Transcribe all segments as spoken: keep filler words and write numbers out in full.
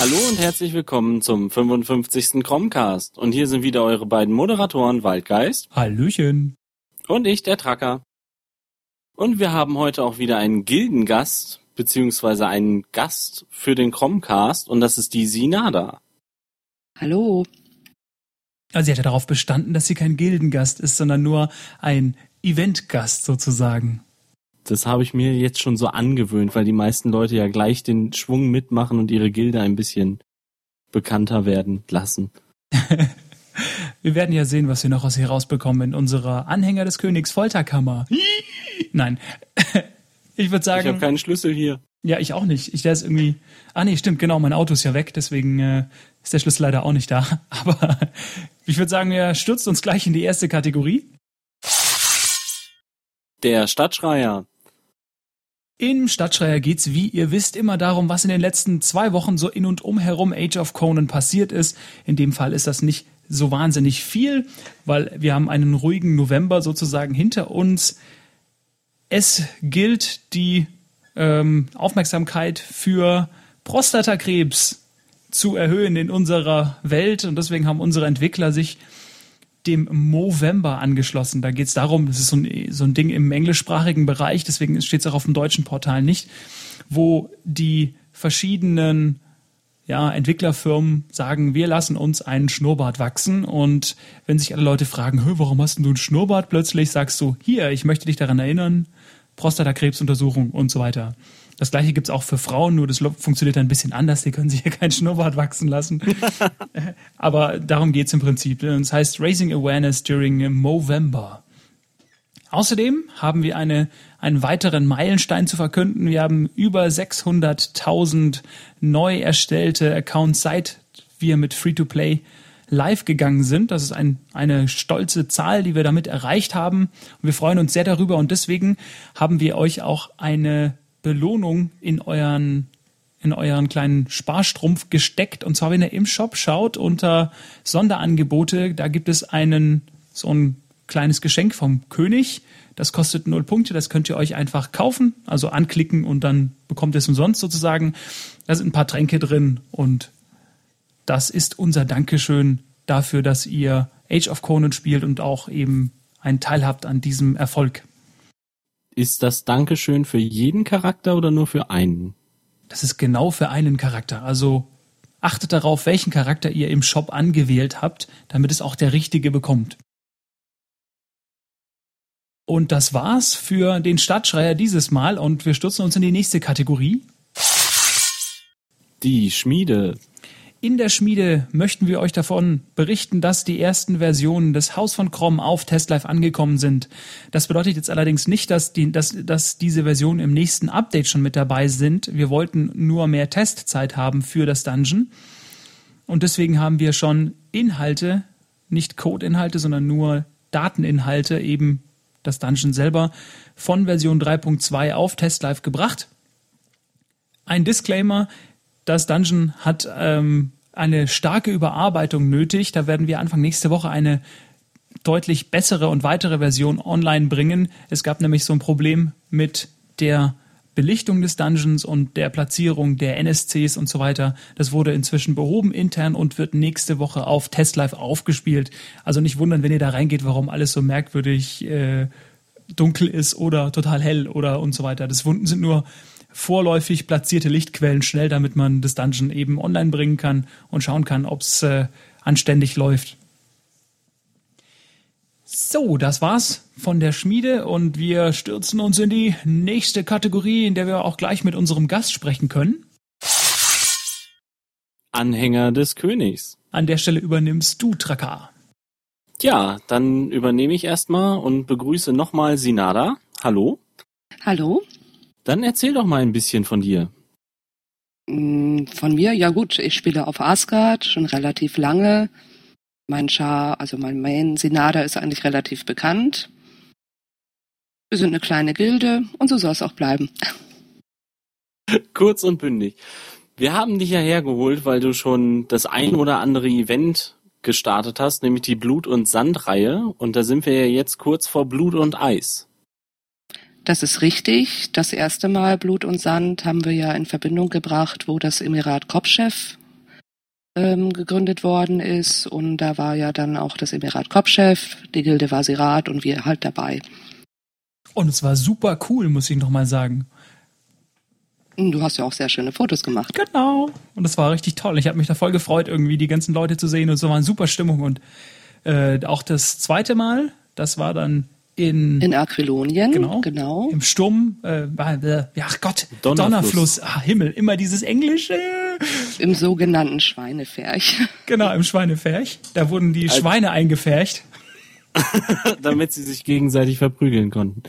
Hallo und herzlich willkommen zum fünfundfünfzigsten Chromcast. Und hier sind wieder eure beiden Moderatoren Waldgeist. Hallöchen. Und ich, der Tracker. Und wir haben heute auch wieder einen Gildengast, beziehungsweise einen Gast für den Chromcast. Und das ist die Sinada. Hallo. Also sie hat ja darauf bestanden, dass sie kein Gildengast ist, sondern nur ein Eventgast sozusagen. Das habe ich mir jetzt schon so angewöhnt, weil die meisten Leute ja gleich den Schwung mitmachen und ihre Gilde ein bisschen bekannter werden lassen. Wir werden ja sehen, was wir noch aus hier rausbekommen in unserer Anhänger des Königs Folterkammer. Nein, ich würde sagen... Ich habe keinen Schlüssel hier. Ja, ich auch nicht. Ich, der ist irgendwie... Ah nee, stimmt, genau, mein Auto ist ja weg, deswegen äh, ist der Schlüssel leider auch nicht da. Aber ich würde sagen, wir stürzen uns gleich in die erste Kategorie. Der Stadtschreier. Im Stadtschreier geht's, wie ihr wisst, immer darum, was in den letzten zwei Wochen so in und um herum Age of Conan passiert ist. In dem Fall ist das nicht so wahnsinnig viel, weil wir haben einen ruhigen November sozusagen hinter uns. Es gilt die ähm, Aufmerksamkeit für Prostatakrebs zu erhöhen in unserer Welt und deswegen haben unsere Entwickler sich dem Movember angeschlossen. Da geht es darum, das ist so ein, so ein Ding im englischsprachigen Bereich, deswegen steht es auch auf dem deutschen Portal nicht, wo die verschiedenen ja, Entwicklerfirmen sagen, wir lassen uns einen Schnurrbart wachsen und wenn sich alle Leute fragen, warum hast denn du einen Schnurrbart plötzlich, sagst du, hier, ich möchte dich daran erinnern, Prostatakrebsuntersuchung und so weiter. Das gleiche gibt's auch für Frauen, nur das funktioniert ein bisschen anders. Die können sich ja keinen Schnurrbart wachsen lassen. Aber darum geht's im Prinzip. Das heißt Raising Awareness during Movember. Außerdem haben wir eine, einen weiteren Meilenstein zu verkünden. Wir haben über sechshunderttausend neu erstellte Accounts, seit wir mit Free-to-Play live gegangen sind. Das ist ein, eine stolze Zahl, die wir damit erreicht haben. Und wir freuen uns sehr darüber. Und deswegen haben wir euch auch eine Belohnung in euren, in euren kleinen Sparstrumpf gesteckt. Und zwar, wenn ihr im Shop schaut, unter Sonderangebote, da gibt es einen, so ein kleines Geschenk vom König. Das kostet null Punkte, das könnt ihr euch einfach kaufen, also anklicken und dann bekommt ihr es umsonst sozusagen. Da sind ein paar Tränke drin und das ist unser Dankeschön dafür, dass ihr Age of Conan spielt und auch eben einen Teil habt an diesem Erfolg. Ist das Dankeschön für jeden Charakter oder nur für einen? Das ist genau für einen Charakter. Also achtet darauf, welchen Charakter ihr im Shop angewählt habt, damit es auch der richtige bekommt. Und das war's für den Stadtschreier dieses Mal und wir stürzen uns in die nächste Kategorie. Die Schmiede. In der Schmiede möchten wir euch davon berichten, dass die ersten Versionen des Haus von Crom auf TestLive angekommen sind. Das bedeutet jetzt allerdings nicht, dass, die, dass, dass diese Versionen im nächsten Update schon mit dabei sind. Wir wollten nur mehr Testzeit haben für das Dungeon. Und deswegen haben wir schon Inhalte, nicht Code-Inhalte, sondern nur Dateninhalte, eben das Dungeon selber, von Version drei Punkt zwei auf TestLive gebracht. Ein Disclaimer: Das Dungeon hat ähm, eine starke Überarbeitung nötig. Da werden wir Anfang nächste Woche eine deutlich bessere und weitere Version online bringen. Es gab nämlich so ein Problem mit der Belichtung des Dungeons und der Platzierung der N S Cs und so weiter. Das wurde inzwischen behoben intern und wird nächste Woche auf TestLive aufgespielt. Also nicht wundern, wenn ihr da reingeht, warum alles so merkwürdig äh, dunkel ist oder total hell oder und so weiter. Das sind nur vorläufig platzierte Lichtquellen schnell, damit man das Dungeon eben online bringen kann und schauen kann, ob es äh, anständig läuft. So, das war's von der Schmiede und wir stürzen uns in die nächste Kategorie, in der wir auch gleich mit unserem Gast sprechen können. Anhänger des Königs. An der Stelle übernimmst du, Tracker. Ja, dann übernehme ich erstmal und begrüße nochmal Sinada. Hallo. Hallo. Dann erzähl doch mal ein bisschen von dir. Von mir? Ja gut, ich spiele auf Asgard schon relativ lange. Mein Char, also mein Main Sinada ist eigentlich relativ bekannt. Wir sind eine kleine Gilde und so soll es auch bleiben. Kurz und bündig. Wir haben dich ja hergeholt, weil du schon das ein oder andere Event gestartet hast, nämlich die Blut- und Sand-Reihe. Und da sind wir ja jetzt kurz vor Blut und Eis. Das ist richtig. Das erste Mal Blut und Sand haben wir ja in Verbindung gebracht, wo das Emirat Kopschew ähm, gegründet worden ist. Und da war ja dann auch das Emirat Kopfchef, die Gilde Wasirat und wir halt dabei. Und es war super cool, muss ich noch mal sagen. Du hast ja auch sehr schöne Fotos gemacht. Genau. Und das war richtig toll. Ich habe mich da voll gefreut, irgendwie die ganzen Leute zu sehen. Und so war eine super Stimmung. Und äh, auch das zweite Mal, das war dann in... In Aquilonien, genau. genau. Im Sturm, äh, äh, ach Gott, Donnerfluss. Donnerfluss. Ach, Himmel, immer dieses Englische. Im sogenannten Schweineferch. Genau, im Schweineferch. Da wurden die Als- Schweine eingefercht. Damit sie sich gegenseitig verprügeln konnten.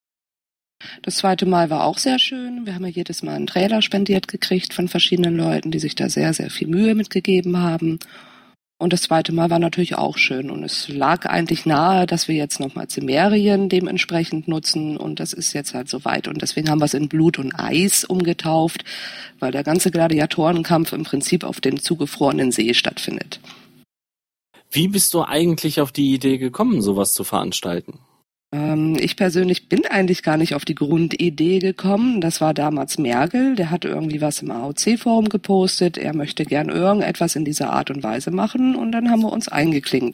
Das zweite Mal war auch sehr schön. Wir haben ja jedes Mal einen Trailer spendiert gekriegt von verschiedenen Leuten, die sich da sehr, sehr viel Mühe mitgegeben haben. Und das zweite Mal war natürlich auch schön. Und es lag eigentlich nahe, dass wir jetzt nochmal Cimmerien dementsprechend nutzen. Und das ist jetzt halt soweit. Und deswegen haben wir es in Blut und Eis umgetauft, weil der ganze Gladiatorenkampf im Prinzip auf dem zugefrorenen See stattfindet. Wie bist du eigentlich auf die Idee gekommen, sowas zu veranstalten? Ähm, ich persönlich bin eigentlich gar nicht auf die Grundidee gekommen. Das war damals Mergel, der hatte irgendwie was im A O C-Forum gepostet. Er möchte gern irgendetwas in dieser Art und Weise machen und dann haben wir uns eingeklinkt.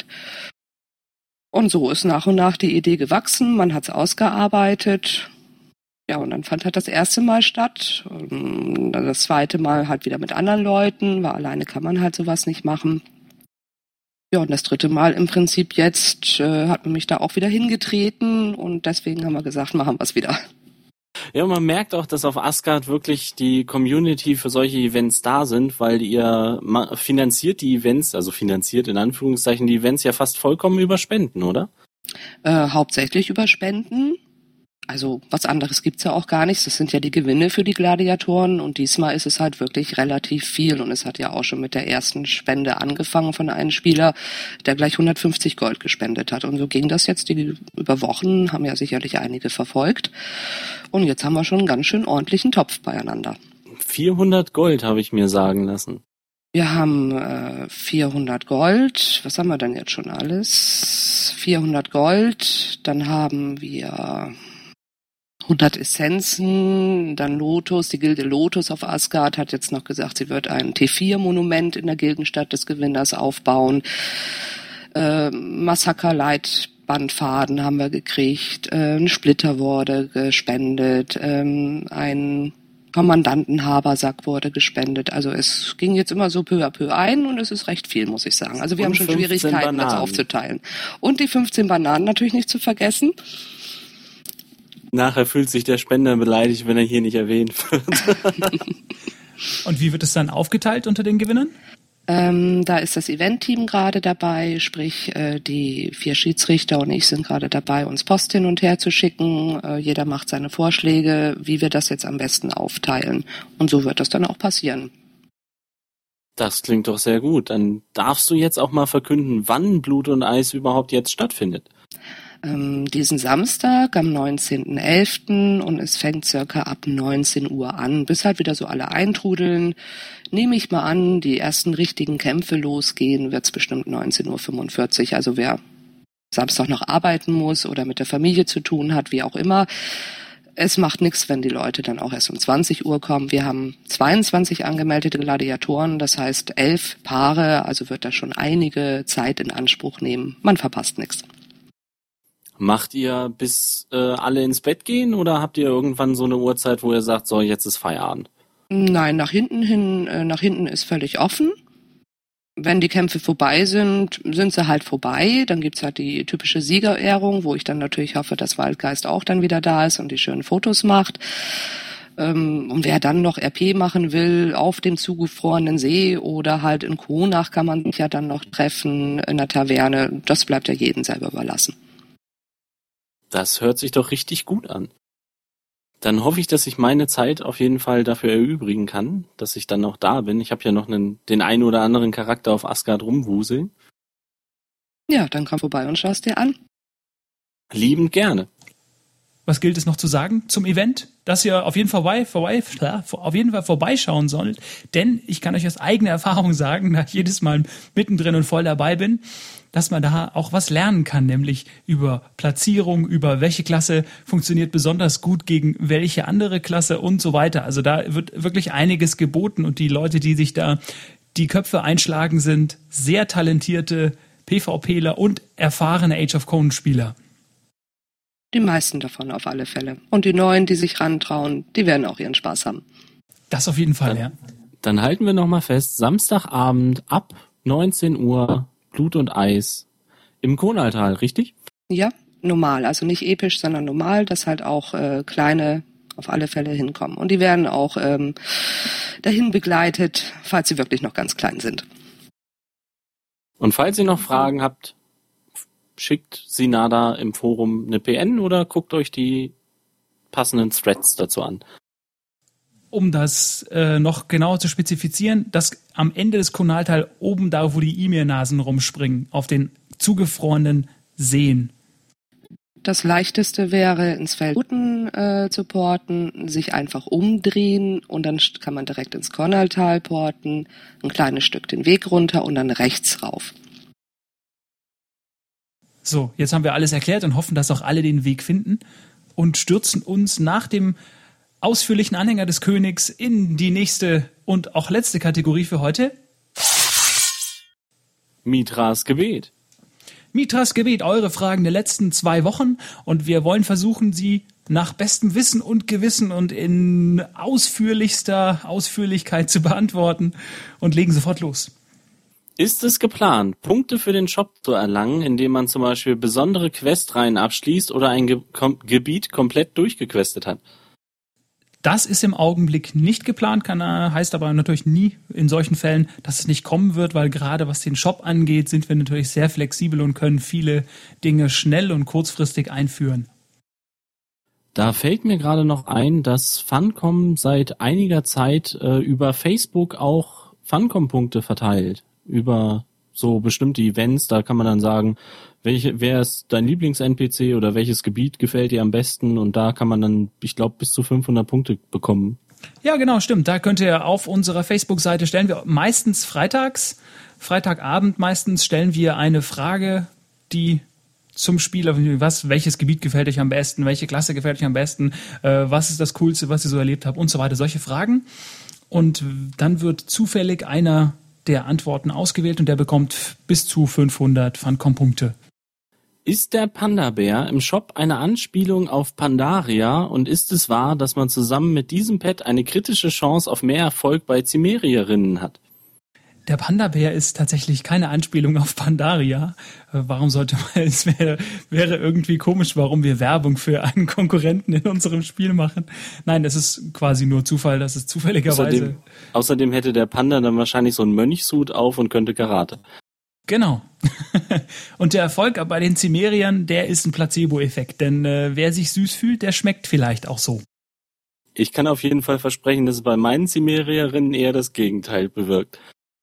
Und so ist nach und nach die Idee gewachsen, man hat es ausgearbeitet. Ja, und dann fand halt das erste Mal statt. Und dann das zweite Mal halt wieder mit anderen Leuten, weil alleine kann man halt sowas nicht machen. Ja, und das dritte Mal im Prinzip jetzt äh, hat man mich da auch wieder hingetreten und deswegen haben wir gesagt, machen wir es wieder. Ja, man merkt auch, dass auf Asgard wirklich die Community für solche Events da sind, weil ihr ma- finanziert die Events, also finanziert in Anführungszeichen die Events ja fast vollkommen über Spenden, oder? Äh, hauptsächlich über Spenden. Also was anderes gibt's ja auch gar nicht. Das sind ja die Gewinne für die Gladiatoren und diesmal ist es halt wirklich relativ viel und es hat ja auch schon mit der ersten Spende angefangen von einem Spieler, der gleich hundertfünfzig Gold gespendet hat und so ging das jetzt die, über Wochen, haben ja sicherlich einige verfolgt und jetzt haben wir schon einen ganz schön ordentlichen Topf beieinander. vierhundert Gold habe ich mir sagen lassen. Wir haben äh, vierhundert Gold, was haben wir denn jetzt schon alles? vierhundert Gold, dann haben wir hundert Essenzen, dann Lotus, die Gilde Lotus auf Asgard hat jetzt noch gesagt, sie wird ein T vier Monument in der Gildenstadt des Gewinners aufbauen. Äh, Massaker-Leitbandfaden haben wir gekriegt, äh, ein Splitter wurde gespendet, ähm, ein Kommandantenhabersack wurde gespendet. Also es ging jetzt immer so peu à peu ein und es ist recht viel, muss ich sagen. Also wir Und haben schon fünfzehn Schwierigkeiten, das Bananen. aufzuteilen. Und die fünfzehn Bananen natürlich nicht zu vergessen. Nachher fühlt sich der Spender beleidigt, wenn er hier nicht erwähnt wird. Und wie wird es dann aufgeteilt unter den Gewinnern? Ähm, da ist das Event-Team gerade dabei, sprich äh, die vier Schiedsrichter und ich sind gerade dabei, uns Post hin und her zu schicken. Äh, jeder macht seine Vorschläge, wie wir das jetzt am besten aufteilen. Und so wird das dann auch passieren. Das klingt doch sehr gut. Dann darfst du jetzt auch mal verkünden, wann Blut und Eis überhaupt jetzt stattfindet. Ähm, diesen Samstag am neunzehnten elften und es fängt circa ab neunzehn Uhr an, bis halt wieder so alle eintrudeln. Nehme ich mal an, die ersten richtigen Kämpfe losgehen, wird's bestimmt neunzehn Uhr fünfundvierzig. Also wer Samstag noch arbeiten muss oder mit der Familie zu tun hat, wie auch immer, es macht nichts, wenn die Leute dann auch erst um zwanzig Uhr kommen. Wir haben zweiundzwanzig angemeldete Gladiatoren, das heißt elf Paare, also wird das schon einige Zeit in Anspruch nehmen. Man verpasst nichts. Macht ihr bis äh, alle ins Bett gehen oder habt ihr irgendwann so eine Uhrzeit, wo ihr sagt, so jetzt ist Feierabend? Nein, nach hinten hin, äh, nach hinten ist völlig offen. Wenn die Kämpfe vorbei sind, sind sie halt vorbei. Dann gibt's halt die typische Siegerehrung, wo ich dann natürlich hoffe, dass Waldgeist auch dann wieder da ist und die schönen Fotos macht. Ähm, und wer dann noch R P machen will auf dem zugefrorenen See oder halt in Kronach kann man sich ja dann noch treffen in der Taverne. Das bleibt ja jedem selber überlassen. Das hört sich doch richtig gut an. Dann hoffe ich, dass ich meine Zeit auf jeden Fall dafür erübrigen kann, dass ich dann noch da bin. Ich habe ja noch einen, den einen oder anderen Charakter auf Asgard rumwuseln. Ja, dann komm vorbei und schaust dir an. Liebend gerne. Was gilt es noch zu sagen zum Event? Dass ihr auf jeden Fall vorbei, vorbei, auf jeden Fall vorbeischauen sollt. Denn ich kann euch aus eigener Erfahrung sagen, da ich jedes Mal mittendrin und voll dabei bin, dass man da auch was lernen kann, nämlich über Platzierung, über welche Klasse funktioniert besonders gut gegen welche andere Klasse und so weiter. Also da wird wirklich einiges geboten und die Leute, die sich da die Köpfe einschlagen, sind sehr talentierte PvPler und erfahrene Age of Conan-Spieler. Die meisten davon auf alle Fälle. Und die Neuen, die sich rantrauen, die werden auch ihren Spaß haben. Das auf jeden Fall, dann, ja. Dann halten wir nochmal fest, Samstagabend ab neunzehn Uhr, Blut und Eis im Konaltal, richtig? Ja, normal. Also nicht episch, sondern normal, dass halt auch äh, kleine auf alle Fälle hinkommen. Und die werden auch ähm, dahin begleitet, falls sie wirklich noch ganz klein sind. Und falls ihr noch Fragen habt, schickt Sinada im Forum eine P N oder guckt euch die passenden Threads dazu an. Um das äh, noch genauer zu spezifizieren, dass am Ende des Konaltal oben da, wo die E-Mail-Nasen rumspringen, auf den zugefrorenen Seen. Das Leichteste wäre, ins Feld äh, zu porten, sich einfach umdrehen und dann kann man direkt ins Konaltal porten, ein kleines Stück den Weg runter und dann rechts rauf. So, jetzt haben wir alles erklärt und hoffen, dass auch alle den Weg finden und stürzen uns nach dem ausführlichen Anhänger des Königs in die nächste und auch letzte Kategorie für heute. Mithras Gebet. Mithras Gebet, eure Fragen der letzten zwei Wochen und wir wollen versuchen, sie nach bestem Wissen und Gewissen und in ausführlichster Ausführlichkeit zu beantworten und legen sofort los. Ist es geplant, Punkte für den Shop zu erlangen, indem man zum Beispiel besondere Questreihen abschließt oder ein Ge- kom- Gebiet komplett durchgequestet hat? Das ist im Augenblick nicht geplant, kann, heißt aber natürlich nie in solchen Fällen, dass es nicht kommen wird, weil gerade was den Shop angeht, sind wir natürlich sehr flexibel und können viele Dinge schnell und kurzfristig einführen. Da fällt mir gerade noch ein, dass Funcom seit einiger Zeit äh, über Facebook auch Funcom-Punkte verteilt. Über so bestimmte Events, da kann man dann sagen, welche, wer ist dein Lieblings-N P C oder welches Gebiet gefällt dir am besten und da kann man dann, ich glaube, bis zu fünfhundert Punkte bekommen. Ja, genau, stimmt. Da könnt ihr auf unserer Facebook-Seite stellen wir meistens freitags, Freitagabend meistens stellen wir eine Frage, die zum Spiel, was, welches Gebiet gefällt euch am besten, welche Klasse gefällt euch am besten, äh, was ist das Coolste, was ihr so erlebt habt und so weiter, solche Fragen. Und dann wird zufällig einer der Antworten ausgewählt und der bekommt bis zu fünfhundert Funcom-Punkte. Ist der Panda-Bär im Shop eine Anspielung auf Pandaria und ist es wahr, dass man zusammen mit diesem Pet eine kritische Chance auf mehr Erfolg bei Cimerierinnen hat? Der Panda-Bär ist tatsächlich keine Anspielung auf Pandaria. Warum sollte man, es wäre, wäre irgendwie komisch, warum wir Werbung für einen Konkurrenten in unserem Spiel machen. Nein, das ist quasi nur Zufall, das ist zufälligerweise. Außerdem, außerdem hätte der Panda dann wahrscheinlich so einen Mönchshut auf und könnte Karate. Genau. Und der Erfolg bei den Cimeriern, der ist ein Placebo-Effekt, denn äh, wer sich süß fühlt, der schmeckt vielleicht auch so. Ich kann auf jeden Fall versprechen, dass es bei meinen Cimerierinnen eher das Gegenteil bewirkt.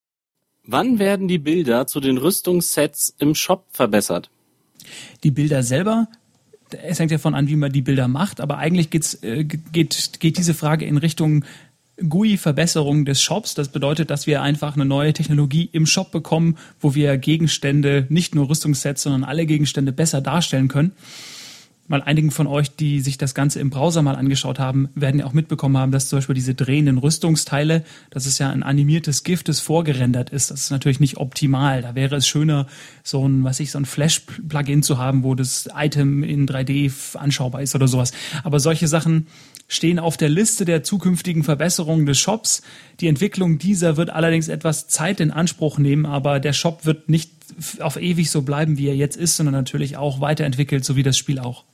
Wann werden die Bilder zu den Rüstungssets im Shop verbessert? Die Bilder selber, es hängt ja davon an, wie man die Bilder macht, aber eigentlich geht's, äh, geht, geht diese Frage in Richtung G U I-Verbesserung des Shops. Das bedeutet, dass wir einfach eine neue Technologie im Shop bekommen, wo wir Gegenstände, nicht nur Rüstungssets, sondern alle Gegenstände besser darstellen können. Mal einigen von euch, die sich das Ganze im Browser mal angeschaut haben, werden ja auch mitbekommen haben, dass zum Beispiel diese drehenden Rüstungsteile, das ist ja ein animiertes GIF, das vorgerendert ist. Das ist natürlich nicht optimal. Da wäre es schöner, so ein, was ich, so ein Flash-Plugin zu haben, wo das Item in drei D anschaubar ist oder sowas. Aber solche Sachen stehen auf der Liste der zukünftigen Verbesserungen des Shops. Die Entwicklung dieser wird allerdings etwas Zeit in Anspruch nehmen, aber der Shop wird nicht auf ewig so bleiben, wie er jetzt ist, sondern natürlich auch weiterentwickelt, so wie das Spiel auch.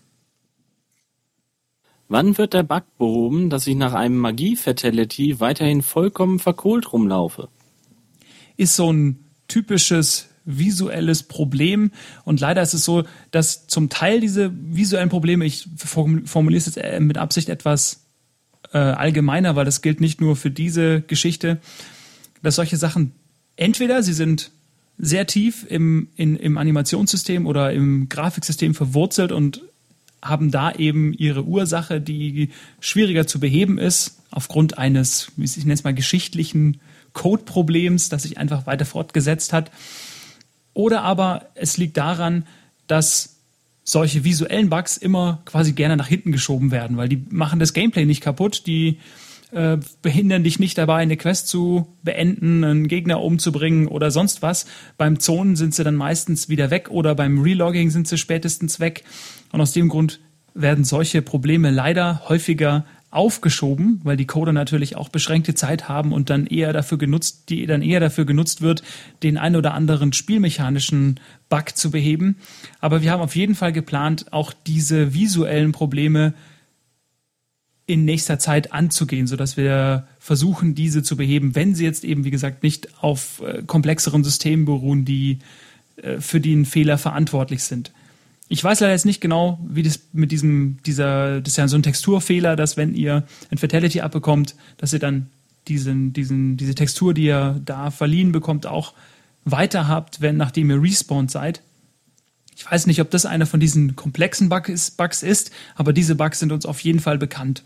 Wann wird der Bug behoben, dass ich nach einem Magie-Fatality weiterhin vollkommen verkohlt rumlaufe? Ist so ein typisches visuelles Problem und leider ist es so, dass zum Teil diese visuellen Probleme, ich formuliere es jetzt mit Absicht etwas äh, allgemeiner, weil das gilt nicht nur für diese Geschichte, dass solche Sachen entweder sie sind sehr tief im, in, im Animationssystem oder im Grafiksystem verwurzelt und haben da eben ihre Ursache, die schwieriger zu beheben ist, aufgrund eines, wie ich nenne es mal, geschichtlichen Code-Problems, das sich einfach weiter fortgesetzt hat. Oder aber es liegt daran, dass solche visuellen Bugs immer quasi gerne nach hinten geschoben werden, weil die machen das Gameplay nicht kaputt, die äh, behindern dich nicht dabei, eine Quest zu beenden, einen Gegner umzubringen oder sonst was. Beim Zonen sind sie dann meistens wieder weg oder beim Relogging sind sie spätestens weg. Und aus dem Grund werden solche Probleme leider häufiger aufgeschoben, weil die Coder natürlich auch beschränkte Zeit haben und dann eher dafür genutzt, die dann eher dafür genutzt wird, den ein oder anderen spielmechanischen Bug zu beheben. Aber wir haben auf jeden Fall geplant, auch diese visuellen Probleme in nächster Zeit anzugehen, sodass wir versuchen, diese zu beheben, wenn sie jetzt eben, wie gesagt, nicht auf äh, komplexeren Systemen beruhen, die äh, für den Fehler verantwortlich sind. Ich weiß leider jetzt nicht genau, wie das mit diesem, dieser, das ist ja so ein Texturfehler, dass wenn ihr ein Fatality abbekommt, dass ihr dann diesen, diesen, diese Textur, die ihr da verliehen bekommt, auch weiter habt, wenn, nachdem ihr respawned seid. Ich weiß nicht, ob das einer von diesen komplexen Bugs ist, Bugs ist, aber diese Bugs sind uns auf jeden Fall bekannt.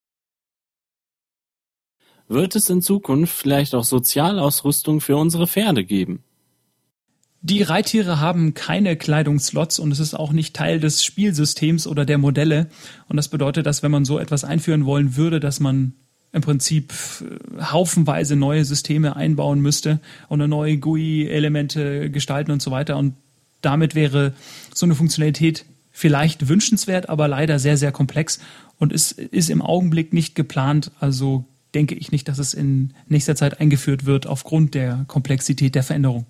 Wird es in Zukunft vielleicht auch Sozialausrüstung für unsere Pferde geben? Die Reittiere haben keine Kleidungsslots und es ist auch nicht Teil des Spielsystems oder der Modelle. Und das bedeutet, dass wenn man so etwas einführen wollen würde, dass man im Prinzip haufenweise neue Systeme einbauen müsste und neue G U I-Elemente gestalten und so weiter. Und damit wäre so eine Funktionalität vielleicht wünschenswert, aber leider sehr, sehr komplex und ist, ist im Augenblick nicht geplant. Also denke ich nicht, dass es in nächster Zeit eingeführt wird aufgrund der Komplexität der Veränderung.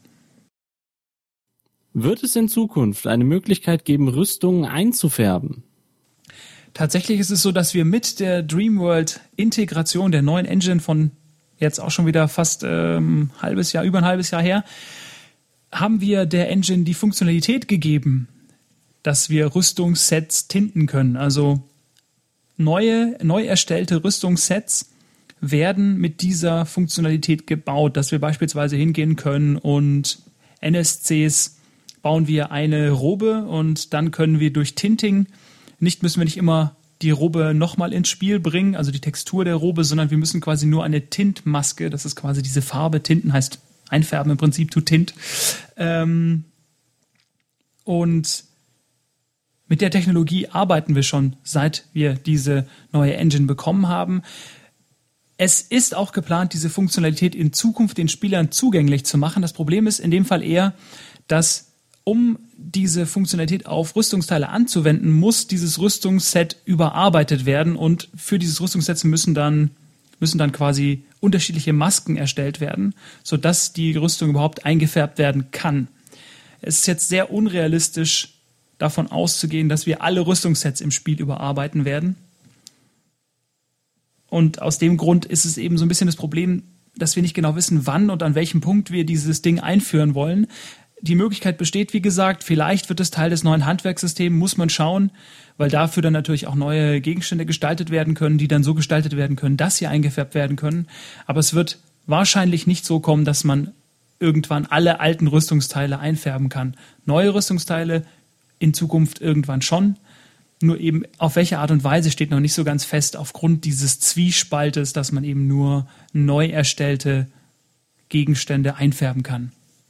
Wird es in Zukunft eine Möglichkeit geben, Rüstungen einzufärben? Tatsächlich ist es so, dass wir mit der Dreamworld-Integration der neuen Engine von jetzt auch schon wieder fast ähm, halbes Jahr, über ein halbes Jahr her, haben wir der Engine die Funktionalität gegeben, dass wir Rüstungssets tinten können. Also neue, neu erstellte Rüstungssets werden mit dieser Funktionalität gebaut, dass wir beispielsweise hingehen können und N S Cs bauen wir eine Robe und dann können wir durch Tinting, nicht müssen wir nicht immer die Robe nochmal ins Spiel bringen, also die Textur der Robe, sondern wir müssen quasi nur eine Tintmaske, das ist quasi diese Farbe, Tinten heißt einfärben im Prinzip, to tint. Ähm, und mit der Technologie arbeiten wir schon, seit wir diese neue Engine bekommen haben. Es ist auch geplant, diese Funktionalität in Zukunft den Spielern zugänglich zu machen. Das Problem ist in dem Fall eher, dass um diese Funktionalität auf Rüstungsteile anzuwenden, muss dieses Rüstungsset überarbeitet werden und für dieses Rüstungsset müssen dann, müssen dann quasi unterschiedliche Masken erstellt werden, sodass die Rüstung überhaupt eingefärbt werden kann. Es ist jetzt sehr unrealistisch, davon auszugehen, dass wir alle Rüstungssets im Spiel überarbeiten werden. Und aus dem Grund ist es eben so ein bisschen das Problem, dass wir nicht genau wissen, wann und an welchem Punkt wir dieses Ding einführen wollen. Die Möglichkeit besteht, wie gesagt, vielleicht wird es Teil des neuen Handwerkssystems, muss man schauen, weil dafür dann natürlich auch neue Gegenstände gestaltet werden können, die dann so gestaltet werden können, dass sie eingefärbt werden können. Aber es wird wahrscheinlich nicht so kommen, dass man irgendwann alle alten Rüstungsteile einfärben kann. Neue Rüstungsteile in Zukunft irgendwann schon. Nur eben auf welche Art und Weise steht noch nicht so ganz fest, aufgrund dieses Zwiespaltes, dass man eben nur neu erstellte Gegenstände einfärben kann.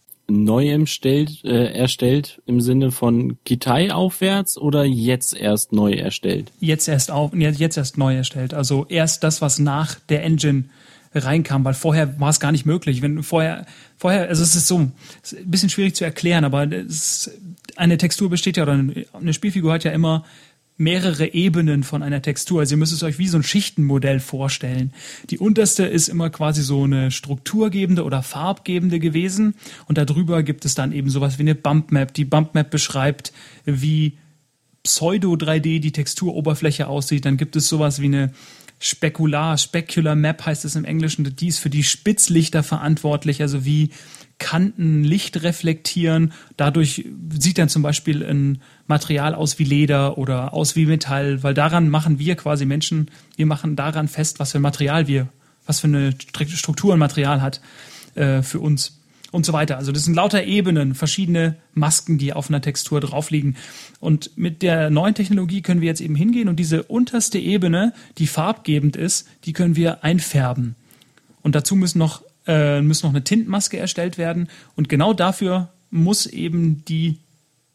Neu erstellt, äh, erstellt im Sinne von Kitai aufwärts oder jetzt erst neu erstellt? Jetzt erst auf, jetzt erst neu erstellt. Also erst das, was nach der Engine reinkam, weil vorher war es gar nicht möglich. Wenn vorher, vorher, also es ist so, es ist ein bisschen schwierig zu erklären, aber es, eine Textur besteht ja, oder eine Spielfigur hat ja immer mehrere Ebenen von einer Textur. Also ihr müsst es euch wie so ein Schichtenmodell vorstellen. Die unterste ist immer quasi so eine strukturgebende oder farbgebende gewesen und darüber gibt es dann eben sowas wie eine Bumpmap. Die Bumpmap beschreibt, wie Pseudo drei D die Texturoberfläche aussieht. Dann gibt es sowas wie eine Spekular, Specular Map heißt es im Englischen. Die ist für die Spitzlichter verantwortlich, also wie Kanten Licht reflektieren. Dadurch sieht dann zum Beispiel ein Material aus wie Leder oder aus wie Metall, weil daran machen wir quasi Menschen, wir machen daran fest, was für ein Material wir, was für eine Struktur ein Material hat äh, für uns und so weiter. Also das sind lauter Ebenen, verschiedene Masken, die auf einer Textur drauf liegen. Und mit der neuen Technologie können wir jetzt eben hingehen und diese unterste Ebene, die farbgebend ist, die können wir einfärben. Und dazu müssen noch äh, müssen noch eine Tintmaske erstellt werden. Und genau dafür muss eben die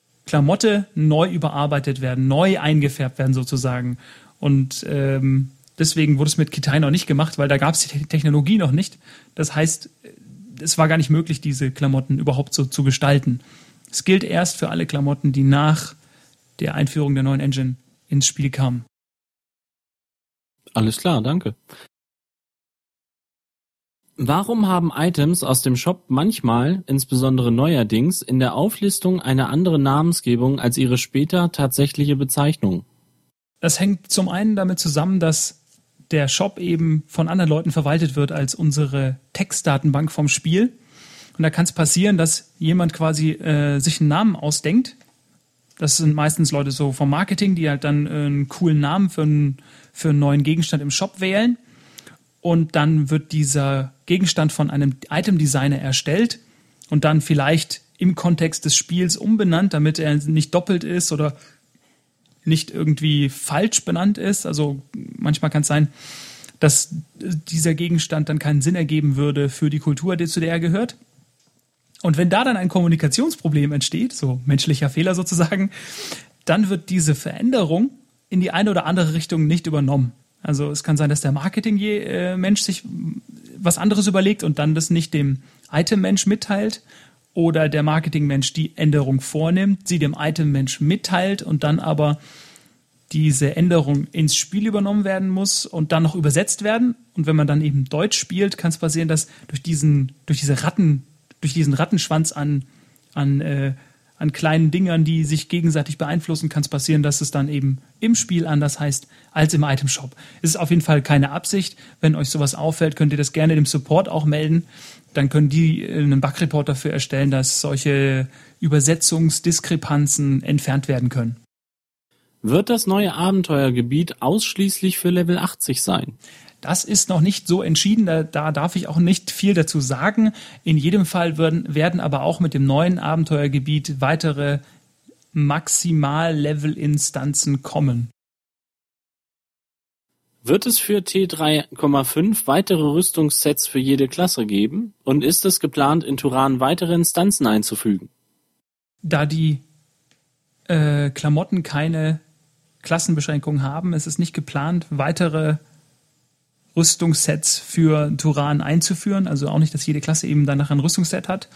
Klamotte neu überarbeitet werden, neu eingefärbt werden sozusagen. Und ähm, Deswegen wurde es mit Kitai noch nicht gemacht, weil da gab es die Technologie noch nicht. Das heißt, es war gar nicht möglich, diese Klamotten überhaupt so zu gestalten. Es gilt erst für alle Klamotten, die nach der Einführung der neuen Engine ins Spiel kamen. Alles klar, danke. Warum haben Items aus dem Shop manchmal, insbesondere neuerdings, in der Auflistung eine andere Namensgebung als ihre später tatsächliche Bezeichnung? Das hängt zum einen damit zusammen, dass der Shop eben von anderen Leuten verwaltet wird als unsere Textdatenbank vom Spiel. Und da kann es passieren, dass jemand quasi äh, sich einen Namen ausdenkt. Das sind meistens Leute so vom Marketing, die halt dann äh, einen coolen Namen für einen, für einen neuen Gegenstand im Shop wählen. Und dann wird dieser Gegenstand von einem Item-Designer erstellt und dann vielleicht im Kontext des Spiels umbenannt, damit er nicht doppelt ist oder nicht irgendwie falsch benannt ist. Also manchmal kann es sein, dass dieser Gegenstand dann keinen Sinn ergeben würde für die Kultur, zu der er gehört. Und wenn da dann ein Kommunikationsproblem entsteht, so menschlicher Fehler sozusagen, dann wird diese Veränderung in die eine oder andere Richtung nicht übernommen. Also es kann sein, dass der Marketing-Mensch sich was anderes überlegt und dann das nicht dem Item-Mensch mitteilt oder der Marketing-Mensch die Änderung vornimmt, sie dem Item-Mensch mitteilt und dann aber diese Änderung ins Spiel übernommen werden muss und dann noch übersetzt werden. Und wenn man dann eben Deutsch spielt, kann es passieren, dass durch diesen, durch diese Ratten, durch diesen Rattenschwanz an, an, äh, an kleinen Dingern, die sich gegenseitig beeinflussen, kann es passieren, dass es dann eben im Spiel anders heißt als im Itemshop. Es ist auf jeden Fall keine Absicht. Wenn euch sowas auffällt, könnt ihr das gerne dem Support auch melden. Dann können die einen Bugreport dafür erstellen, dass solche Übersetzungsdiskrepanzen entfernt werden können. Wird das neue Abenteuergebiet ausschließlich für Level achtzig sein? Das ist noch nicht so entschieden, da, da darf ich auch nicht viel dazu sagen. In jedem Fall werden, werden aber auch mit dem neuen Abenteuergebiet weitere Maximal-Level-Instanzen kommen. Wird es für T drei Komma fünf weitere Rüstungssets für jede Klasse geben? Und ist es geplant, in Turan weitere Instanzen einzufügen? Da die äh, Klamotten keine Klassenbeschränkungen haben, ist es nicht geplant, weitere Rüstungssets für Turan einzuführen. Also auch nicht, dass jede Klasse eben danach ein Rüstungsset hat.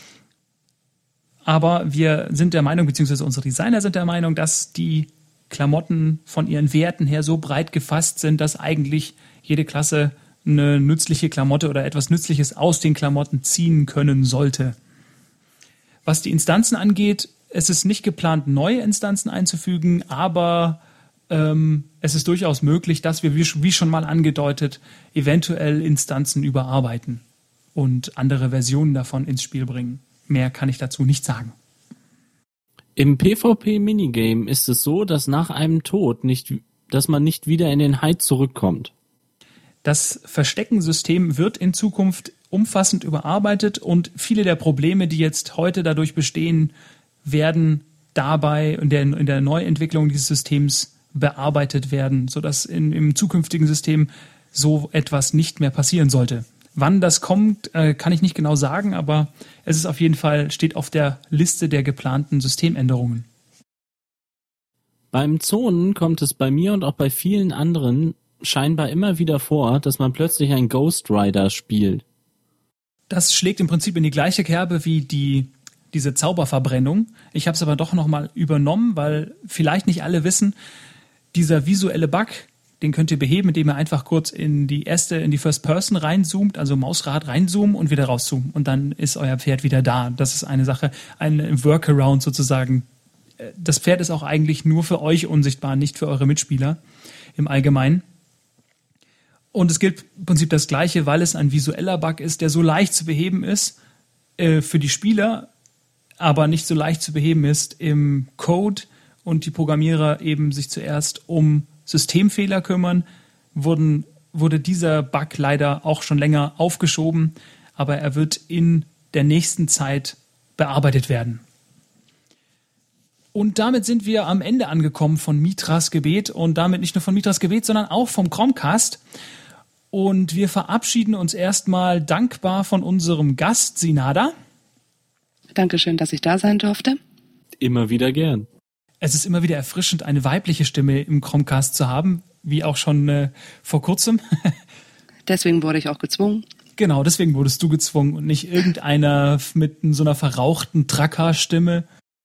Aber wir sind der Meinung, beziehungsweise unsere Designer sind der Meinung, dass die Klamotten von ihren Werten her so breit gefasst sind, dass eigentlich jede Klasse eine nützliche Klamotte oder etwas Nützliches aus den Klamotten ziehen können sollte. Was die Instanzen angeht, es ist nicht geplant, neue Instanzen einzufügen, aber ähm, es ist durchaus möglich, dass wir, wie schon mal angedeutet, eventuell Instanzen überarbeiten und andere Versionen davon ins Spiel bringen. Mehr kann ich dazu nicht sagen. Im PvP-Minigame ist es so, dass nach einem Tod nicht, dass man nicht wieder in den Hide zurückkommt. Das Versteckensystem wird in Zukunft umfassend überarbeitet und viele der Probleme, die jetzt heute dadurch bestehen, werden dabei in der, in der Neuentwicklung dieses Systems bearbeitet werden, sodass in, im zukünftigen System so etwas nicht mehr passieren sollte. Wann das kommt, äh, kann ich nicht genau sagen, aber es ist auf jeden Fall, steht auf der Liste der geplanten Systemänderungen. Beim Zonen kommt es bei mir und auch bei vielen anderen scheinbar immer wieder vor, dass man plötzlich einen Ghost Rider spielt. Das schlägt im Prinzip in die gleiche Kerbe wie die diese Zauberverbrennung. Ich habe es aber doch nochmal übernommen, weil vielleicht nicht alle wissen, dieser visuelle Bug, den könnt ihr beheben, indem ihr einfach kurz in die erste, in die First Person reinzoomt, also Mausrad reinzoomen und wieder rauszoomen. Und dann ist euer Pferd wieder da. Das ist eine Sache, ein Workaround sozusagen. Das Pferd ist auch eigentlich nur für euch unsichtbar, nicht für eure Mitspieler im Allgemeinen. Und es gilt im Prinzip das Gleiche, weil es ein visueller Bug ist, der so leicht zu beheben ist äh, für die Spieler, aber nicht so leicht zu beheben ist im Code und die Programmierer eben sich zuerst um Systemfehler kümmern, wurden, wurde dieser Bug leider auch schon länger aufgeschoben, aber er wird in der nächsten Zeit bearbeitet werden. Und damit sind wir am Ende angekommen von Mithras Gebet und damit nicht nur von Mithras Gebet, sondern auch vom Chromecast. Und wir verabschieden uns erstmal dankbar von unserem Gast Sinada. Dankeschön, dass ich da sein durfte. Immer wieder gern. Es ist immer wieder erfrischend, eine weibliche Stimme im Chromecast zu haben. wie auch schon äh, vor kurzem. Deswegen wurde ich auch gezwungen. Genau, deswegen wurdest du gezwungen und nicht irgendeiner mit so einer verrauchten Tracker-Stimme.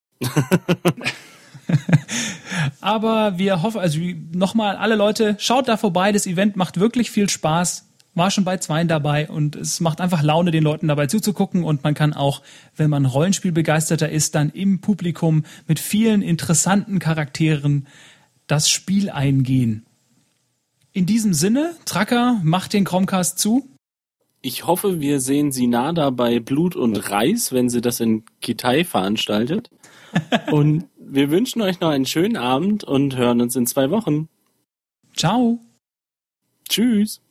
Aber wir hoffen, also nochmal alle Leute, schaut da vorbei, das Event macht wirklich viel Spaß. War schon bei zweien dabei und es macht einfach Laune, den Leuten dabei zuzugucken und man kann auch, wenn man Rollenspielbegeisterter ist, dann im Publikum mit vielen interessanten Charakteren das Spiel eingehen. In diesem Sinne, Tracker, macht den Chromecast zu. Ich hoffe, wir sehen Sinada bei Blut und Reis, wenn sie das in Kitai veranstaltet. Und wir wünschen euch noch einen schönen Abend und hören uns in zwei Wochen. Ciao. Tschüss.